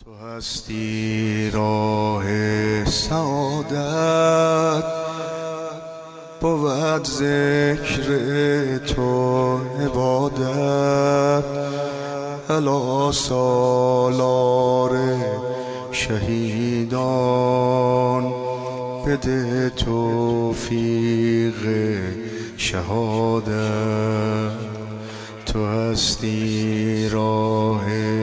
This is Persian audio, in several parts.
تو هستی راه سعادت، بود ذکر تو عبادت. الا سالار شهیدان، بده توفیق شهادت. تو هستی راه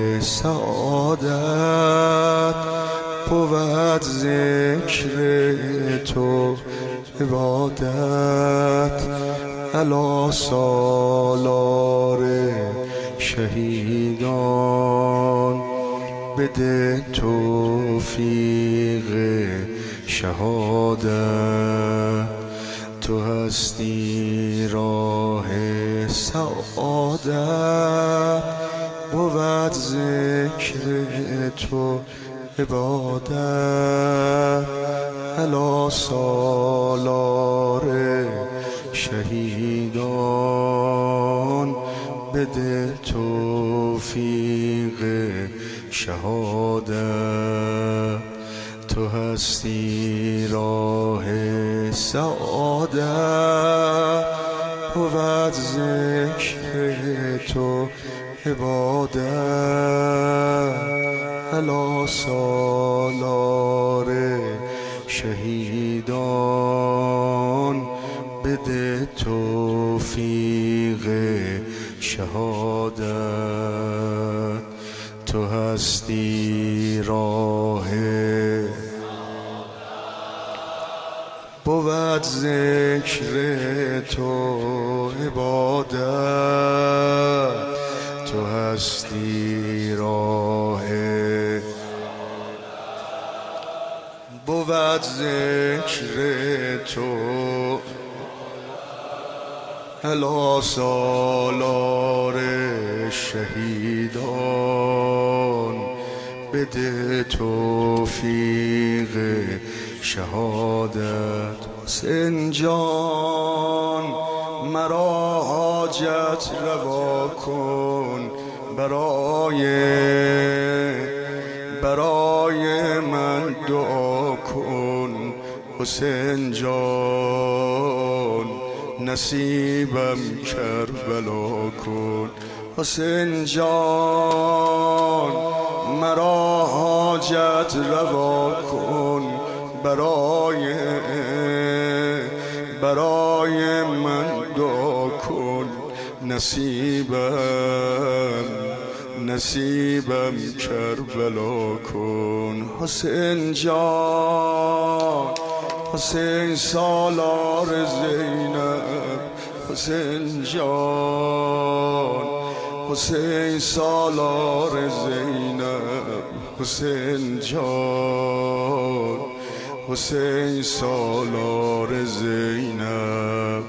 سعادت، بود ذکر تو عبادت. الا سالار شهیدان، بده توفیق شهادت. تو هستی راه سعادت، بود ذکر تو عبادت. الا سالار شهیدان، بده توفیق شهادت. تو هستی راه سعادت، بود ذکر تو عبادت. الا سالار شهیدان، بده توفیق شهادت. تو هستی راه بود ذکر تو عبادت. تو هستی راه بود ذکر تو. الا سالار شهیدان، بده توفیق شهادت. حسین جان مرا حاجت روا کن، برای من دعا کن. حسین جان نصیبم کربلا کن. حسین جان مرا حاجت روا کن، برای من دعا کن. نصیبم کربلا کن. حسین جان، حسین سالار زینب. حسین جان، حسین سالار زینب. حسین جان، حسین سالار زینب.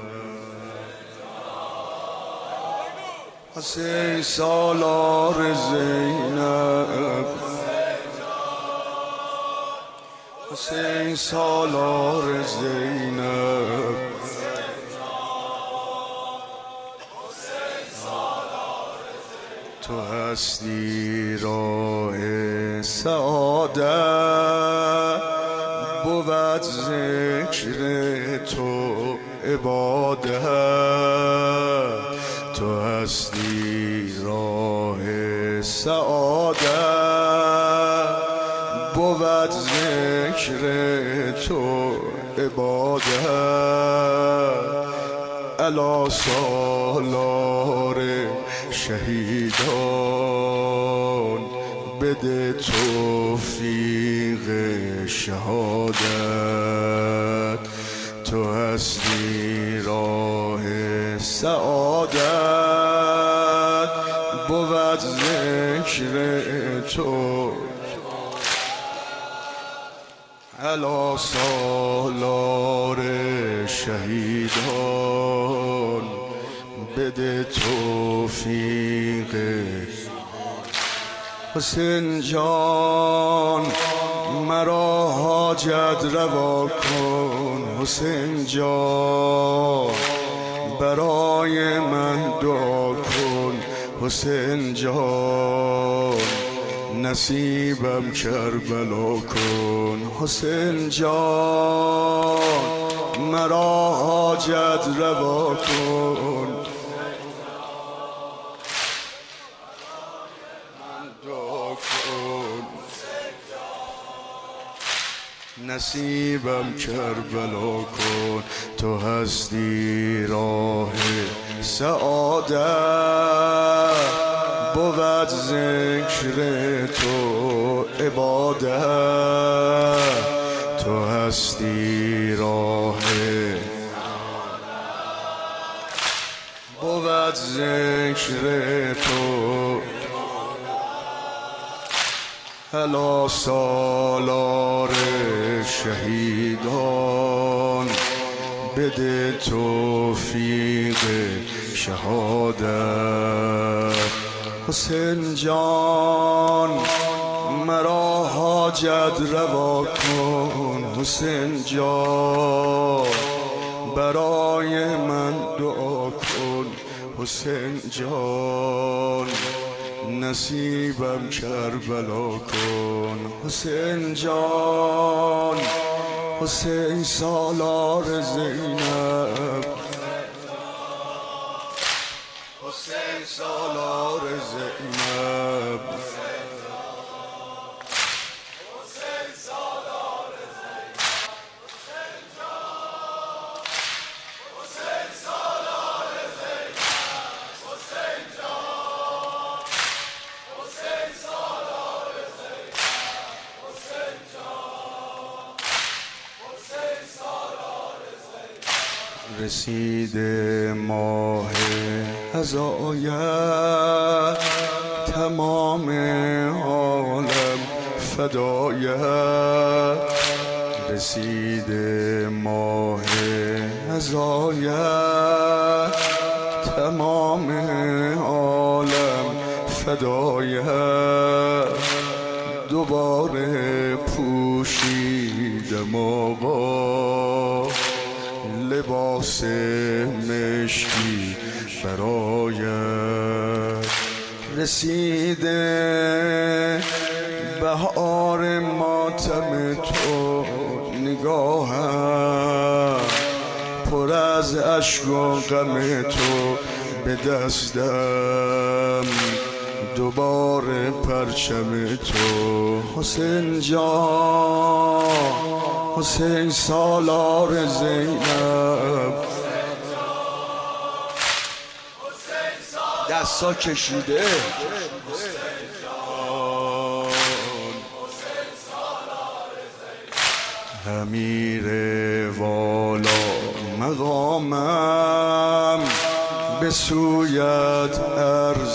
حسین سالار زینب. حسین سالار زینب. تو هستی راه سعادت، بود ذکر تو عبادت. تو هستی راه سعادت، بود ذکر تو عبادت. الا سالار شهیدان، بده توفیق شهادت. تو هستی راه سعادت، بود ذکر تو. الا سالار شهیدان، بده توفیق. حسین جان مرا حاجت روا کن. حسین جان برای من دعا کن. حسین جان نصیبم کربلا کن. حسین جان مرا حاجت روا کن. نصیبم کربلا کن. تو هستی راه سعادت، بود ذکر تو عبادت. تو هستی راه بود ذکر تو. هلا سالار شهیدان، بده توفیق شهادت. حسین جان مرا حاجت روا کن. حسین جان برای من دعا کن. حسین جان نصیبم کربلا کن. حسین جان حسین سالار زینب، حسین سالار زینب. رسید ماه هدایت، تمام عالم فدایت. رسید ماه هدایت، تمام عالم فدایت. دوباره پوشیدم آقا لباس مشکی برایت. رسیده بهار ماتم تو، نگاهم پر از اشک و غم تو. به دستم دوباره پرچم تو. حسین جان حسین سالار زینب. دستا کشیده امیر والا مقامم، به سویت عرض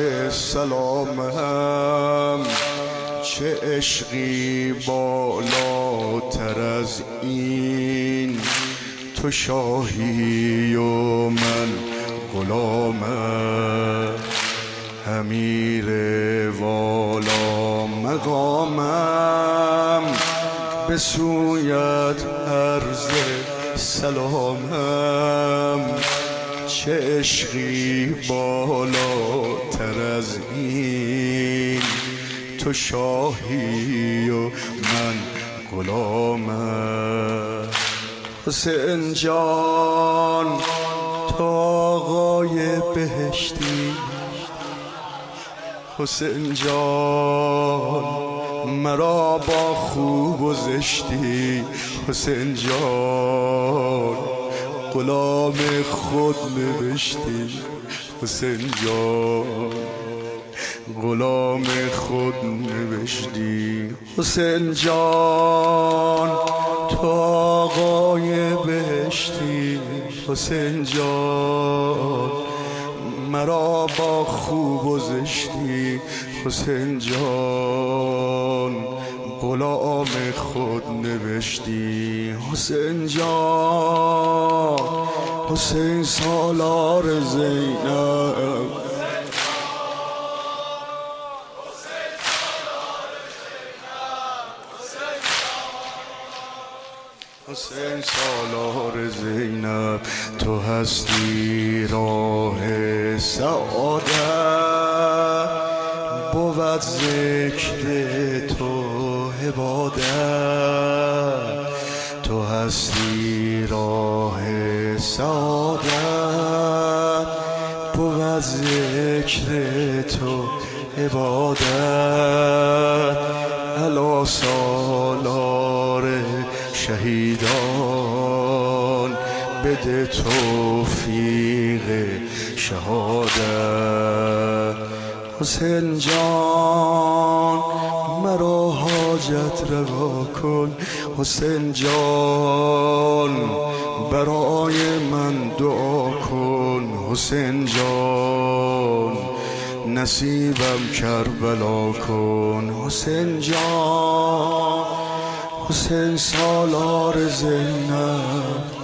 سلامم. چه عشقی بالاتر از این، تو شاهی و من غلامم. امیر والا مقامم، به سویت عرض سلامم. چه عشقی بالاتر از این، تو شاهی و من غلامم. حسین جان تو آقای بهشتی، حسین جان مرا با خوب و زشتی. حسین جان غلام خود نوشتی. حسین جان غلام خود نوشتی. حسین جان تو آقای بهشتی. حسین جان مرا با خوب و زشتی. حسین جان غلام خود نوشتی. حسین جان حسین سالار زینب. حسین سالار زینب، تو هستی راه سعادت، بود بود ذکر تو عبادت، تو هستی راه سعادت. بود ذکر تو عبادت، علی سالار شهیدان بده توفیق شهادت. حسین جان مرا حاجت روا کن، حسین جان برای من دعا کن، حسین جان نصیبم کربلا کن، حسین جان. حسین سالار زینب